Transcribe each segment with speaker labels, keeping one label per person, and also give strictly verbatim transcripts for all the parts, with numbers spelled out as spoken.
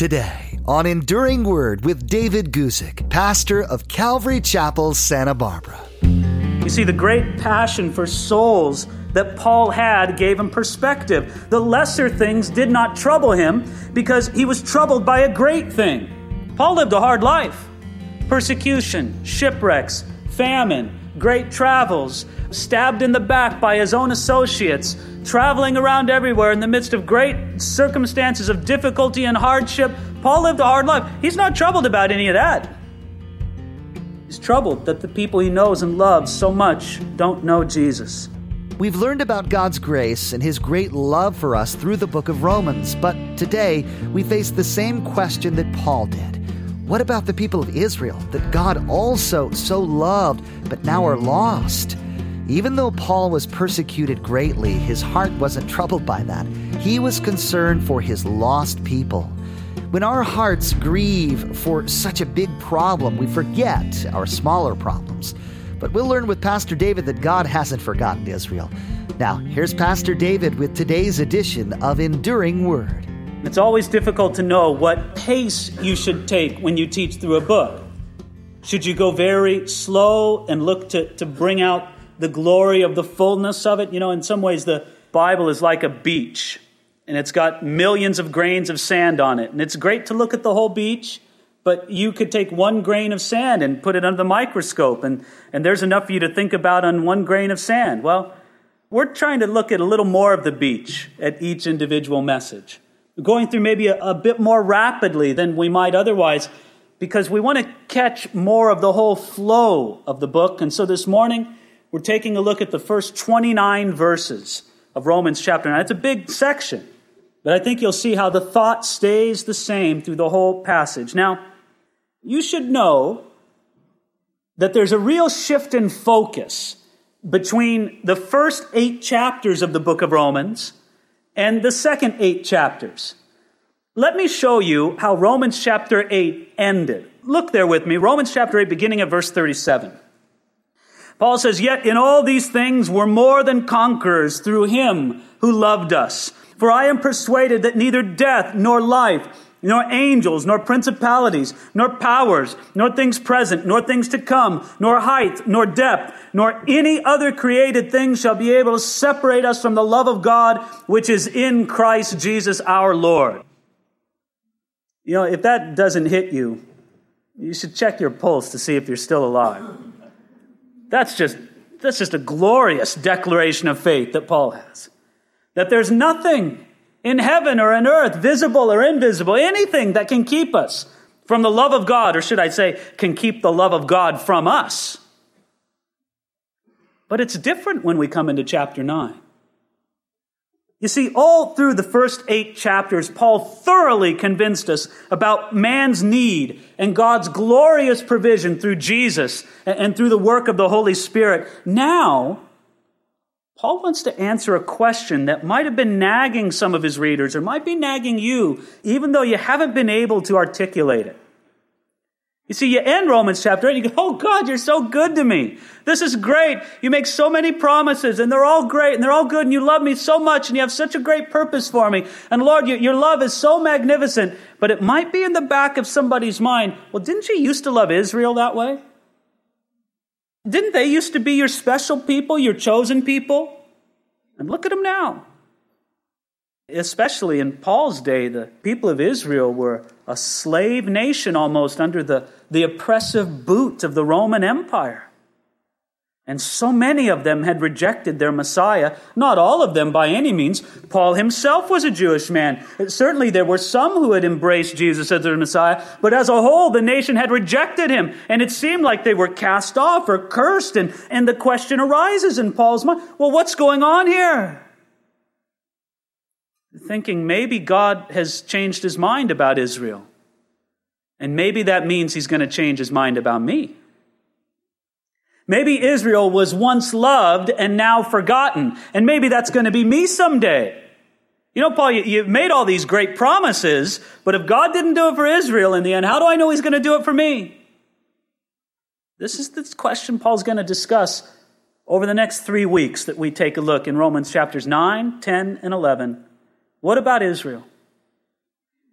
Speaker 1: Today on Enduring Word with David Guzik, pastor of Calvary Chapel, Santa Barbara.
Speaker 2: You see, the great passion for souls that Paul had gave him perspective. The lesser things did not trouble him because he was troubled by a great thing. Paul lived a hard life. Persecution, shipwrecks, famine, great travels, stabbed in the back by his own associates, traveling around everywhere in the midst of great circumstances of difficulty and hardship. Paul lived a hard life. He's not troubled about any of that. He's troubled that the people he knows and loves so much don't know Jesus.
Speaker 1: We've learned about God's grace and His great love for us through the book of Romans, but today we face the same question that Paul did. What about the people of Israel that God also so loved, but now are lost? Even though Paul was persecuted greatly, his heart wasn't troubled by that. He was concerned for his lost people. When our hearts grieve for such a big problem, we forget our smaller problems. But we'll learn with Pastor David that God hasn't forgotten Israel. Now, here's Pastor David with today's edition of Enduring Word.
Speaker 2: It's always difficult to know what pace you should take when you teach through a book. Should you go very slow and look to, to bring out the glory of the fullness of it? You know, in some ways the Bible is like a beach, and it's got millions of grains of sand on it. And it's great to look at the whole beach, but you could take one grain of sand and put it under the microscope, and, and there's enough for you to think about on one grain of sand. Well, we're trying to look at a little more of the beach at each individual message. We're going through maybe a, a bit more rapidly than we might otherwise, because we want to catch more of the whole flow of the book. And so this morning, we're taking a look at the first twenty-nine verses of Romans chapter nine. It's a big section, but I think you'll see how the thought stays the same through the whole passage. Now, you should know that there's a real shift in focus between the first eight chapters of the book of Romans and the second eight chapters. Let me show you how Romans chapter eight ended. Look there with me, Romans chapter eight, beginning at verse thirty-seven. Paul says, "Yet in all these things we're more than conquerors through Him who loved us. For I am persuaded that neither death nor life, nor angels, nor principalities, nor powers, nor things present, nor things to come, nor height, nor depth, nor any other created thing shall be able to separate us from the love of God, which is in Christ Jesus our Lord." You know, if that doesn't hit you, you should check your pulse to see if you're still alive. That's just, that's just a glorious declaration of faith that Paul has. That there's nothing in heaven or on earth, visible or invisible, anything that can keep us from the love of God, or should I say, can keep the love of God from us. But it's different when we come into chapter nine. You see, all through the first eight chapters, Paul thoroughly convinced us about man's need and God's glorious provision through Jesus and through the work of the Holy Spirit. Now, Paul wants to answer a question that might have been nagging some of his readers or might be nagging you, even though you haven't been able to articulate it. You see, you end Romans chapter eight and you go, "Oh God, you're so good to me. This is great. You make so many promises and they're all great and they're all good and you love me so much and you have such a great purpose for me. And Lord, you, your love is so magnificent." But it might be in the back of somebody's mind, well, didn't you used to love Israel that way? Didn't they used to be your special people, your chosen people? And look at them now. Especially in Paul's day, the people of Israel were a slave nation almost under the, the oppressive boot of the Roman Empire. And so many of them had rejected their Messiah. Not all of them by any means. Paul himself was a Jewish man. Certainly there were some who had embraced Jesus as their Messiah, but as a whole the nation had rejected him. And it seemed like they were cast off or cursed. And, and the question arises in Paul's mind, well, what's going on here? Thinking maybe God has changed his mind about Israel. And maybe that means he's going to change his mind about me. Maybe Israel was once loved and now forgotten. And maybe that's going to be me someday. You know, Paul, you, you've made all these great promises, but if God didn't do it for Israel in the end, how do I know he's going to do it for me? This is the question Paul's going to discuss over the next three weeks that we take a look in Romans chapters nine, ten, and eleven. What about Israel?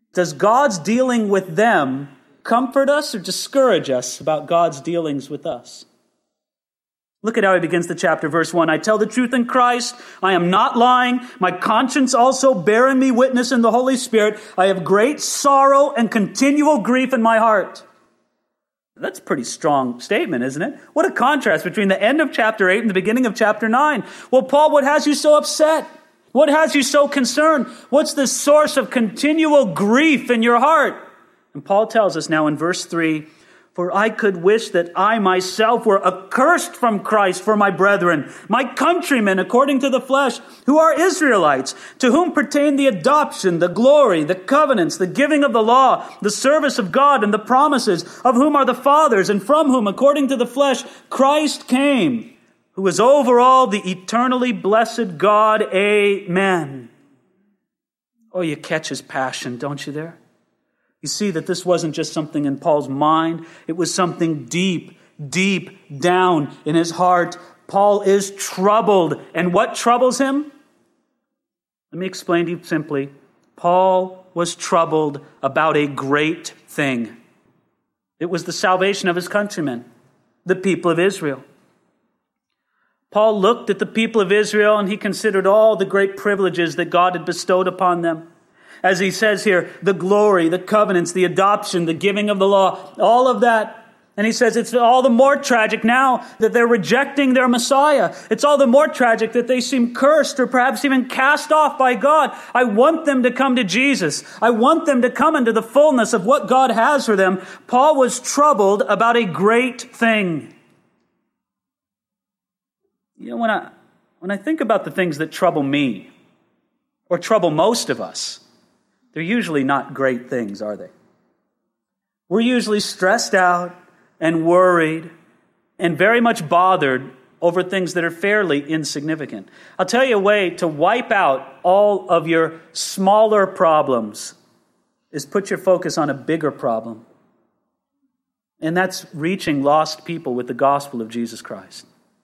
Speaker 2: Does God's dealing with them comfort us or discourage us about God's dealings with us? Look at how he begins the chapter, verse one. I tell the truth in Christ. I am not lying. My conscience also bearing me witness in the Holy Spirit. I have great sorrow and continual grief in my heart. That's a pretty strong statement, isn't it? What a contrast between the end of chapter eight and the beginning of chapter nine. Well, Paul, what has you so upset? What has you so concerned? What's the source of continual grief in your heart? And Paul tells us now in verse three, for I could wish that I myself were accursed from Christ for my brethren, my countrymen according to the flesh, who are Israelites, to whom pertain the adoption, the glory, the covenants, the giving of the law, the service of God, and the promises, of whom are the fathers, and from whom, according to the flesh, Christ came, who is over all, the eternally blessed God. Amen. Oh, you catch his passion, don't you there? You see that this wasn't just something in Paul's mind. It was something deep, deep down in his heart. Paul is troubled. And what troubles him? Let me explain to you simply. Paul was troubled about a great thing. It was the salvation of his countrymen, the people of Israel. Paul looked at the people of Israel and he considered all the great privileges that God had bestowed upon them. As he says here, the glory, the covenants, the adoption, the giving of the law, all of that. And he says it's all the more tragic now that they're rejecting their Messiah. It's all the more tragic that they seem cursed or perhaps even cast off by God. I want them to come to Jesus. I want them to come into the fullness of what God has for them. Paul was troubled about a great thing. You know, when I, when I think about the things that trouble me, or trouble most of us, they're usually not great things, are they? We're usually stressed out and worried and very much bothered over things that are fairly insignificant. I'll tell you a way to wipe out all of your smaller problems is put your focus on a bigger problem. And that's reaching lost people with the gospel of Jesus Christ.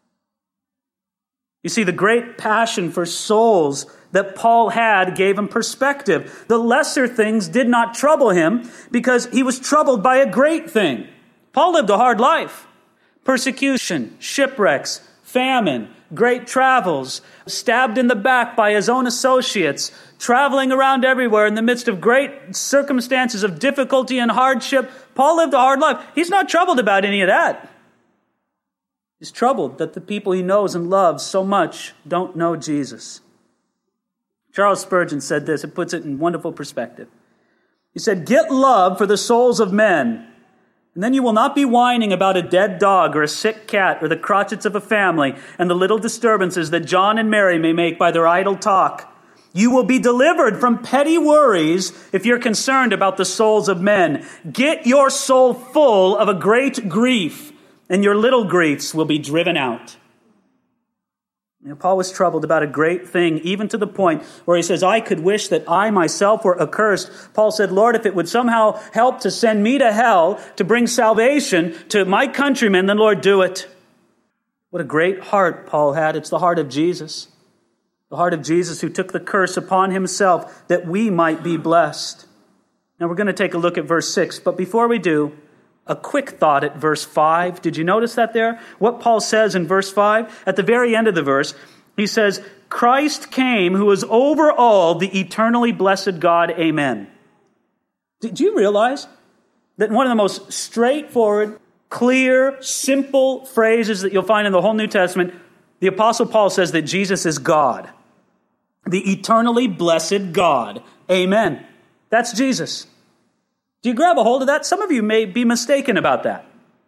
Speaker 2: You see, the great passion for souls that Paul had gave him perspective. The lesser things did not trouble him because he was troubled by a great thing. Paul lived a hard life. Persecution, shipwrecks, famine, great travels, stabbed in the back by his own associates, traveling around everywhere in the midst of great circumstances of difficulty and hardship. Paul lived a hard life. He's not troubled about any of that. He's troubled that the people he knows and loves so much don't know Jesus. Charles Spurgeon said this. It puts it in wonderful perspective. He said, "Get love for the souls of men, and then you will not be whining about a dead dog or a sick cat or the crotchets of a family and the little disturbances that John and Mary may make by their idle talk. You will be delivered from petty worries if you're concerned about the souls of men. Get your soul full of a great grief, and your little griefs will be driven out." You know, Paul was troubled about a great thing, even to the point where he says, I could wish that I myself were accursed. Paul said, Lord, if it would somehow help to send me to hell to bring salvation to my countrymen, then Lord, do it. What a great heart Paul had. It's the heart of Jesus. The heart of Jesus who took the curse upon himself that we might be blessed. Now we're going to take a look at verse six, but before we do, a quick thought at verse five. Did you notice that there? What Paul says in verse five? At the very end of the verse, he says, Christ came who is over all, the eternally blessed God. Amen. Did you realize that one of the most straightforward, clear, simple phrases that you'll find in the whole New Testament, the Apostle Paul says that Jesus is God. The eternally blessed God. Amen. That's Jesus. Do you grab a hold of that? Some of you may be mistaken about that.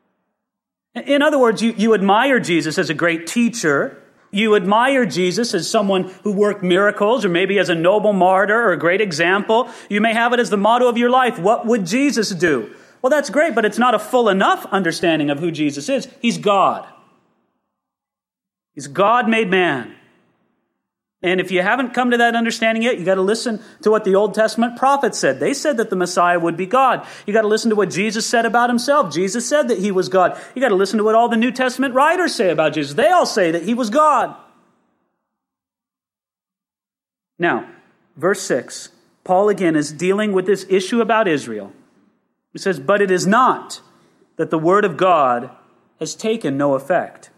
Speaker 2: In other words, you, you admire Jesus as a great teacher. You admire Jesus as someone who worked miracles, or maybe as a noble martyr or a great example. You may have it as the motto of your life. What would Jesus do? Well, that's great, but it's not a full enough understanding of who Jesus is. He's God. He's God made man. And if you haven't come to that understanding yet, you got to listen to what the Old Testament prophets said. They said that the Messiah would be God. You got to listen to what Jesus said about himself. Jesus said that he was God. You got to listen to what all the New Testament writers say about Jesus. They all say that he was God. Now, verse six, Paul again is dealing with this issue about Israel. He says, but it is not that the word of God has taken no effect.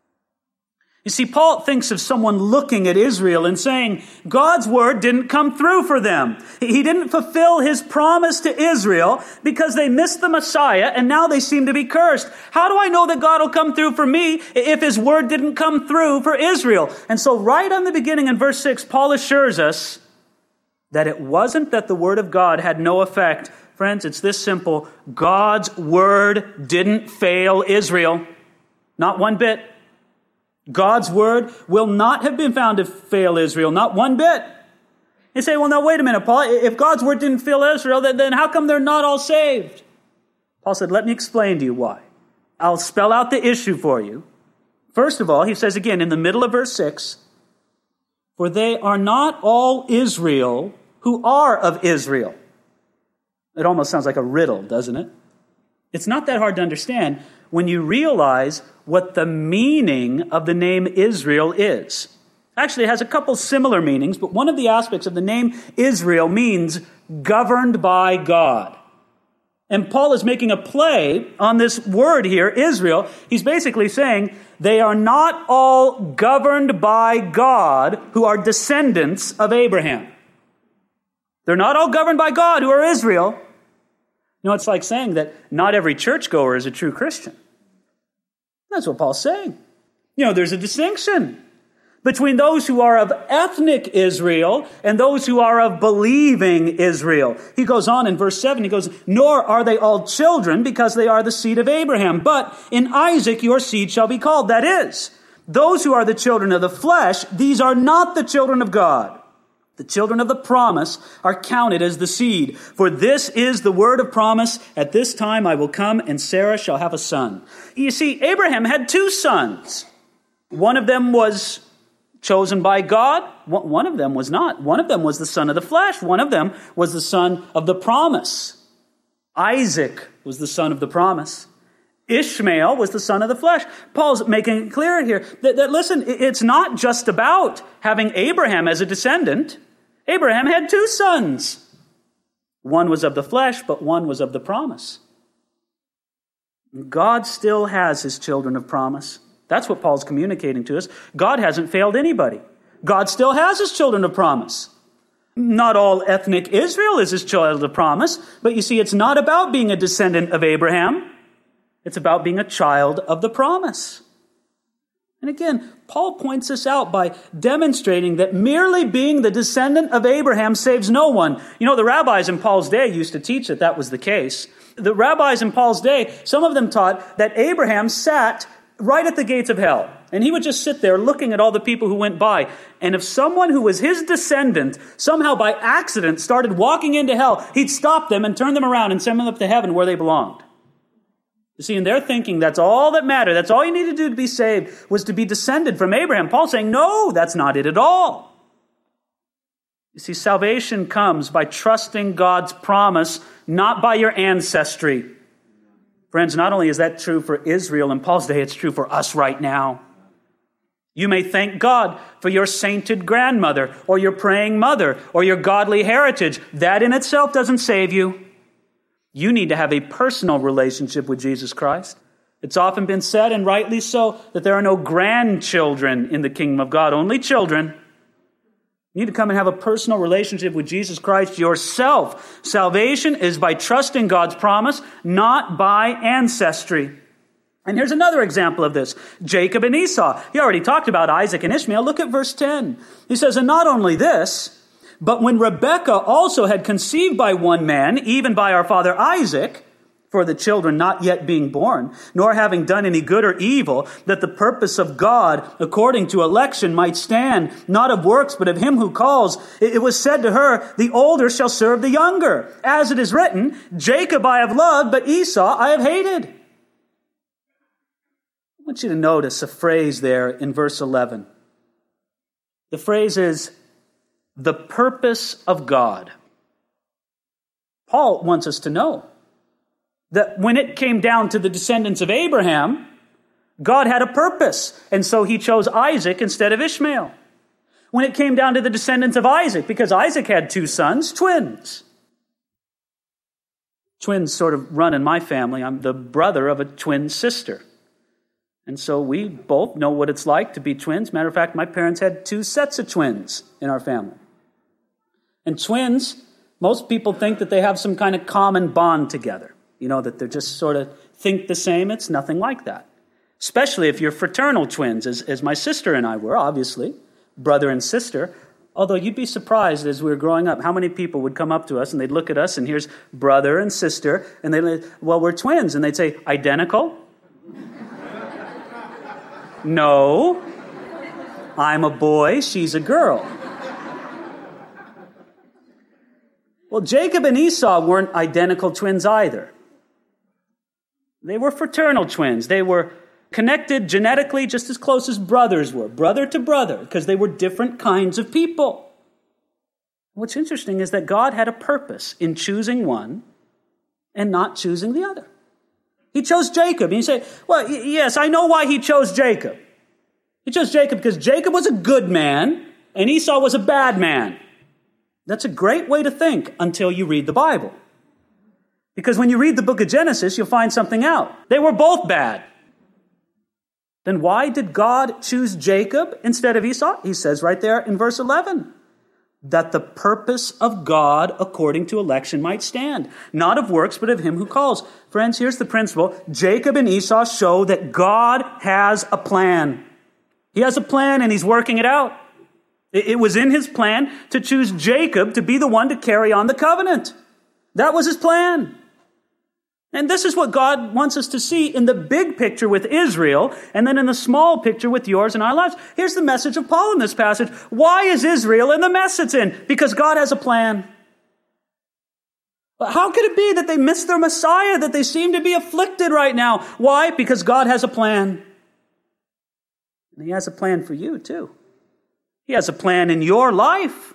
Speaker 2: You see, Paul thinks of someone looking at Israel and saying, God's word didn't come through for them. He didn't fulfill his promise to Israel because they missed the Messiah and now they seem to be cursed. How do I know that God will come through for me if his word didn't come through for Israel? And so right on the beginning in verse six, Paul assures us that it wasn't that the word of God had no effect. Friends, it's this simple. God's word didn't fail Israel. Not one bit. God's word will not have been found to fail Israel, not one bit. You say, well, no, wait a minute, Paul. If God's word didn't fail Israel, then, then how come they're not all saved? Paul said, let me explain to you why. I'll spell out the issue for you. First of all, he says again in the middle of verse six, for they are not all Israel who are of Israel. It almost sounds like a riddle, doesn't it? It's not that hard to understand when you realize what the meaning of the name Israel is. Actually, it has a couple similar meanings, but one of the aspects of the name Israel means governed by God. And Paul is making a play on this word here, Israel. He's basically saying they are not all governed by God who are descendants of Abraham. They're not all governed by God who are Israel. You know, it's like saying that not every churchgoer is a true Christian. That's what Paul's saying. You know, there's a distinction between those who are of ethnic Israel and those who are of believing Israel. He goes on in verse seven, he goes, nor are they all children because they are the seed of Abraham, but in Isaac your seed shall be called. That is, those who are the children of the flesh, these are not the children of God. The children of the promise are counted as the seed. For this is the word of promise. At this time I will come and Sarah shall have a son. You see, Abraham had two sons. One of them was chosen by God. One of them was not. One of them was the son of the flesh. One of them was the son of the promise. Isaac was the son of the promise. Ishmael was the son of the flesh. Paul's making it clear here that, that, listen, it's not just about having Abraham as a descendant. Abraham had two sons. One was of the flesh, but one was of the promise. God still has his children of promise. That's what Paul's communicating to us. God hasn't failed anybody. God still has his children of promise. Not all ethnic Israel is his child of promise, but you see, it's not about being a descendant of Abraham. It's about being a child of the promise. And again, Paul points this out by demonstrating that merely being the descendant of Abraham saves no one. You know, the rabbis in Paul's day used to teach that that was the case. The rabbis in Paul's day, some of them taught that Abraham sat right at the gates of hell. And he would just sit there looking at all the people who went by. And if someone who was his descendant somehow by accident started walking into hell, he'd stop them and turn them around and send them up to heaven where they belonged. You see, in their thinking, that's all that mattered. That's all you needed to do to be saved, was to be descended from Abraham. Paul's saying, no, that's not it at all. You see, salvation comes by trusting God's promise, not by your ancestry. Friends, not only is that true for Israel in Paul's day, it's true for us right now. You may thank God for your sainted grandmother, or your praying mother, or your godly heritage. That in itself doesn't save you. You need to have a personal relationship with Jesus Christ. It's often been said, and rightly so, that there are no grandchildren in the kingdom of God, only children. You need to come and have a personal relationship with Jesus Christ yourself. Salvation is by trusting God's promise, not by ancestry. And here's another example of this. Jacob and Esau. He already talked about Isaac and Ishmael. Look at verse ten. He says, and not only this, but when Rebekah also had conceived by one man, even by our father Isaac, for the children not yet being born, nor having done any good or evil, that the purpose of God, according to election, might stand, not of works, but of him who calls, it was said to her, the older shall serve the younger. As it is written, Jacob I have loved, but Esau I have hated. I want you to notice a phrase there in verse eleven. The phrase is, the purpose of God. Paul wants us to know that when it came down to the descendants of Abraham, God had a purpose, and so he chose Isaac instead of Ishmael. when it came down to the descendants of Isaac, because Isaac had two sons, twins. Twins sort of run in my family. I'm the brother of a twin sister. And so we both know what it's like to be twins. Matter of fact, my parents had two sets of twins in our family. And twins, most people think that they have some kind of common bond together. You know, that they're just sort of think the same. It's nothing like that. Especially if you're fraternal twins, as, as my sister and I were, obviously, brother and sister. Although you'd be surprised as we were growing up, how many people would come up to us and they'd look at us and here's brother and sister, and they'd, well, we're twins. And they'd say, identical? No. I'm a boy, she's a girl. Well, Jacob and Esau weren't identical twins either. They were fraternal twins. They were connected genetically just as close as brothers were, brother to brother, because they were different kinds of people. What's interesting is that God had a purpose in choosing one and not choosing the other. He chose Jacob. And you say, well, y- yes, I know why he chose Jacob. He chose Jacob because Jacob was a good man and Esau was a bad man. That's a great way to think until you read the Bible. Because when you read the book of Genesis, you'll find something out. They were both bad. Then why did God choose Jacob instead of Esau? He says right there in verse eleven, that the purpose of God according to election might stand, not of works, but of him who calls. Friends, here's the principle. Jacob and Esau show that God has a plan. He has a plan and he's working it out. It was in his plan to choose Jacob to be the one to carry on the covenant. That was his plan. And this is what God wants us to see in the big picture with Israel, and then in the small picture with yours and our lives. Here's the message of Paul in this passage. Why is Israel in the mess it's in? Because God has a plan. How could it be that they miss their Messiah, that they seem to be afflicted right now? Why? Because God has a plan. And he has a plan for you too. He has a plan in your life.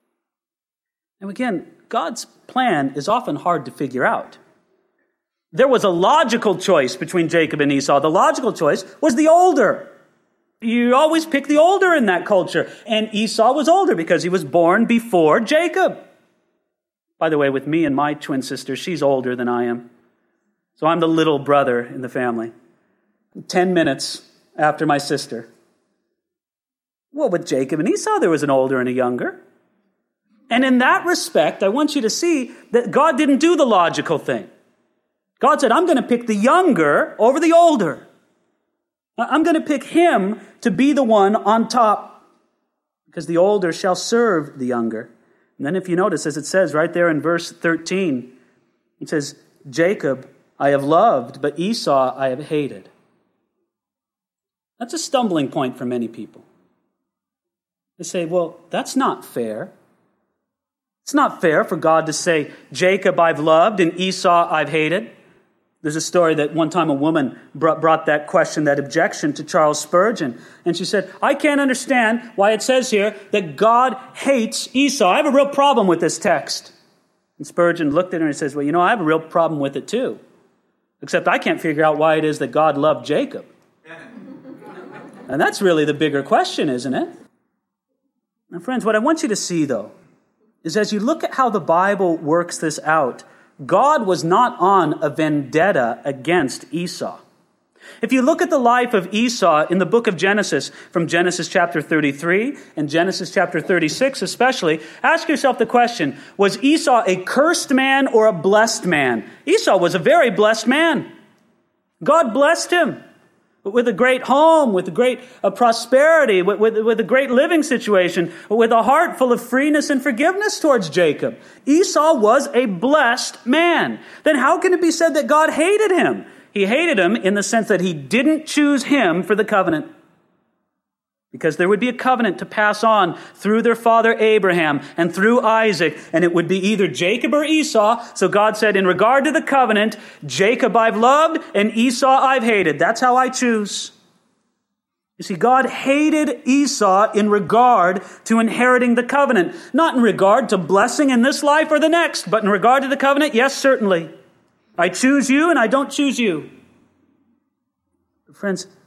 Speaker 2: And again, God's plan is often hard to figure out. There was a logical choice between Jacob and Esau. The logical choice was the older. You always pick the older in that culture. And Esau was older because he was born before Jacob. By the way, with me and my twin sister, she's older than I am. So I'm the little brother in the family. Ten minutes after my sister. Well, with Jacob and Esau, there was an older and a younger. And in that respect, I want you to see that God didn't do the logical thing. God said, I'm going to pick the younger over the older. I'm going to pick him to be the one on top, because the older shall serve the younger. And then if you notice, as it says right there in verse thirteen, it says, Jacob I have loved, but Esau I have hated. That's a stumbling point for many people. They say, well, that's not fair. It's not fair for God to say, Jacob I've loved and Esau I've hated. There's a story that one time a woman brought, brought that question, that objection to Charles Spurgeon. And she said, I can't understand why it says here that God hates Esau. I have a real problem with this text. And Spurgeon looked at her and says, well, you know, I have a real problem with it too. Except I can't figure out why it is that God loved Jacob. And that's really the bigger question, isn't it? Now, friends, what I want you to see, though, is as you look at how the Bible works this out, God was not on a vendetta against Esau. If you look at the life of Esau in the book of Genesis, from Genesis chapter thirty-three and Genesis chapter thirty-six especially, ask yourself the question, was Esau a cursed man or a blessed man? Esau was a very blessed man. God blessed him with a great home, with a great uh, prosperity, with, with, with a great living situation, with a heart full of freeness and forgiveness towards Jacob. Esau was a blessed man. Then how can it be said that God hated him? He hated him in the sense that he didn't choose him for the covenant. Because there would be a covenant to pass on through their father Abraham and through Isaac, and it would be either Jacob or Esau. So God said, in regard to the covenant, Jacob I've loved and Esau I've hated. That's how I choose. You see, God hated Esau in regard to inheriting the covenant. Not in regard to blessing in this life or the next, but in regard to the covenant, yes, certainly. I choose you and I don't choose you. Friends,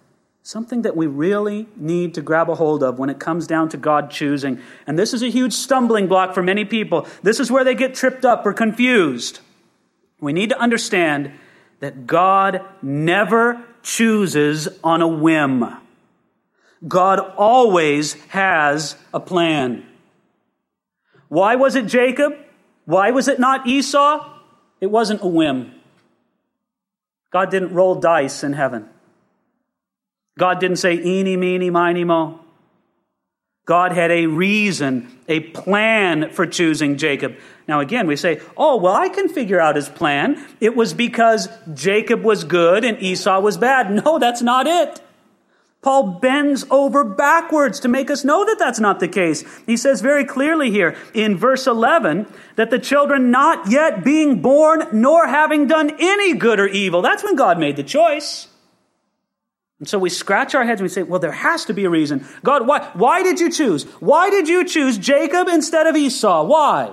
Speaker 2: Something that we really need to grab a hold of when it comes down to God choosing. And this is a huge stumbling block for many people. This is where they get tripped up or confused. We need to understand that God never chooses on a whim. God always has a plan. Why was it Jacob? Why was it not Esau? It wasn't a whim. God didn't roll dice in heaven. God didn't say, eeny, meeny, miny, mo. God had a reason, a plan for choosing Jacob. Now again, we say, oh, well, I can figure out his plan. It was because Jacob was good and Esau was bad. No, that's not it. Paul bends over backwards to make us know that that's not the case. He says very clearly here in verse eleven that the children not yet being born nor having done any good or evil. That's when God made the choice. And so we scratch our heads and we say, well, there has to be a reason. God, why, why did you choose? Why did you choose Jacob instead of Esau? Why?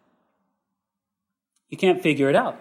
Speaker 2: You can't figure it out.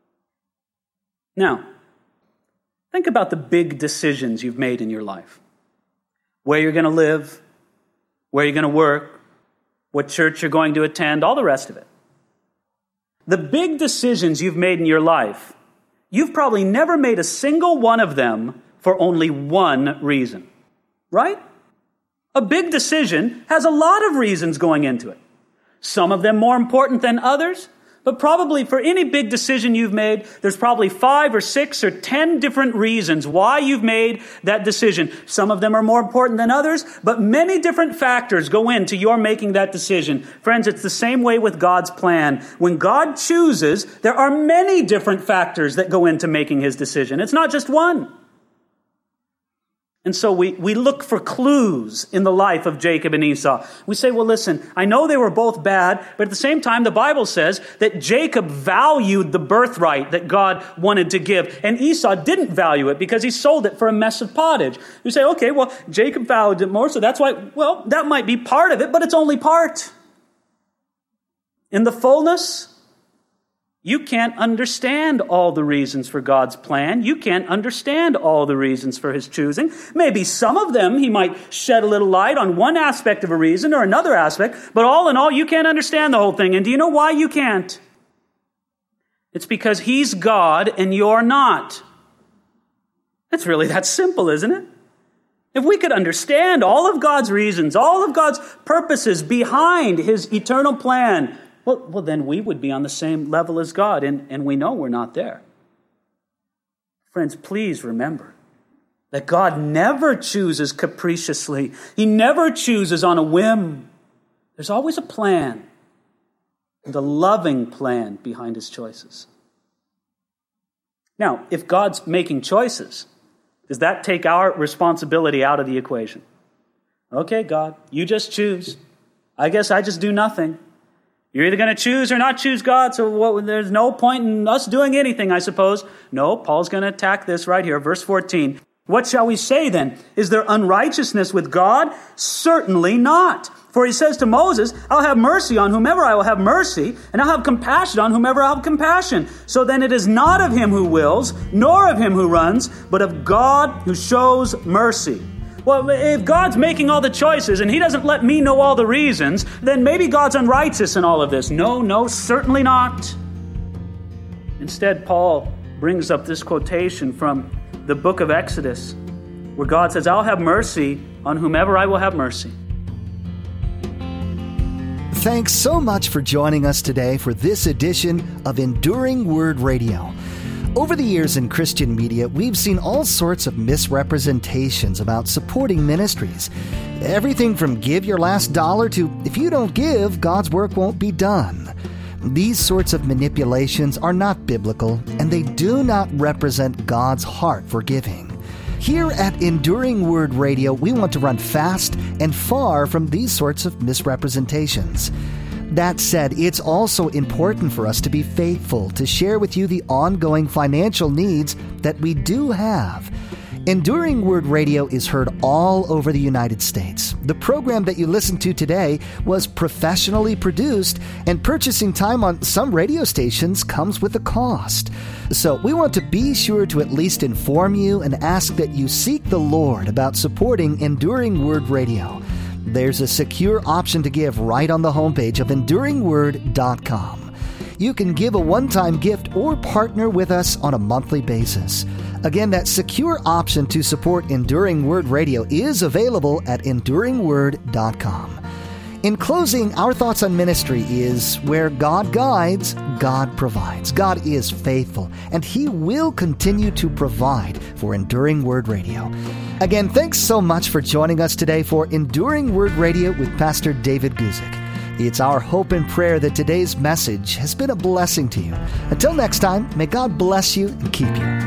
Speaker 2: Now, think about the big decisions you've made in your life. Where you're going to live, where you're going to work, what church you're going to attend, all the rest of it. The big decisions you've made in your life, you've probably never made a single one of them for only one reason, right? A big decision has a lot of reasons going into it. Some of them more important than others, but probably for any big decision you've made, there's probably five or six or ten different reasons why you've made that decision. Some of them are more important than others, but many different factors go into your making that decision. Friends, it's the same way with God's plan. When God chooses, there are many different factors that go into making his decision. It's not just one. And so we, we look for clues in the life of Jacob and Esau. We say, well, listen, I know they were both bad, but at the same time, the Bible says that Jacob valued the birthright that God wanted to give, and Esau didn't value it because he sold it for a mess of pottage. You say, okay, well, Jacob valued it more, so that's why, well, that might be part of it, but it's only part. In the fullness, you can't understand all the reasons for God's plan. You can't understand all the reasons for his choosing. Maybe some of them he might shed a little light on one aspect of a reason or another aspect, but all in all, you can't understand the whole thing. And do you know why you can't? It's because he's God and you're not. It's really that simple, isn't it? If we could understand all of God's reasons, all of God's purposes behind his eternal plan, Well, well, then we would be on the same level as God, and, and we know we're not there. Friends, please remember that God never chooses capriciously. He never chooses on a whim. There's always a plan, and a loving plan behind his choices. Now, if God's making choices, does that take our responsibility out of the equation? Okay, God, you just choose. I guess I just do nothing. You're either going to choose or not choose God, so what, there's no point in us doing anything, I suppose. No, Paul's going to attack this right here, verse fourteen. What shall we say then? Is there unrighteousness with God? Certainly not. For he says to Moses, I'll have mercy on whomever I will have mercy, and I'll have compassion on whomever I'll have compassion. So then it is not of him who wills, nor of him who runs, but of God who shows mercy. Well, if God's making all the choices and he doesn't let me know all the reasons, then maybe God's unrighteous in all of this. No, no, certainly not. Instead, Paul brings up this quotation from the book of Exodus, where God says, I'll have mercy on whomever I will have mercy.
Speaker 1: Thanks so much for joining us today for this edition of Enduring Word Radio. Over the years in Christian media, we've seen all sorts of misrepresentations about supporting ministries. Everything from give your last dollar to if you don't give, God's work won't be done. These sorts of manipulations are not biblical, and they do not represent God's heart for giving. Here at Enduring Word Radio, we want to run fast and far from these sorts of misrepresentations. That said, it's also important for us to be faithful to share with you the ongoing financial needs that we do have. Enduring Word Radio is heard all over the United States. The program that you listened to today was professionally produced, and purchasing time on some radio stations comes with a cost. So we want to be sure to at least inform you and ask that you seek the Lord about supporting Enduring Word Radio. There's a secure option to give right on the homepage of enduring word dot com. You can give a one-time gift or partner with us on a monthly basis. Again, that secure option to support Enduring Word Radio is available at enduring word dot com. In closing, our thoughts on ministry is where God guides, God provides. God is faithful, and He will continue to provide for Enduring Word Radio. Again, thanks so much for joining us today for Enduring Word Radio with Pastor David Guzik. It's our hope and prayer that today's message has been a blessing to you. Until next time, may God bless you and keep you.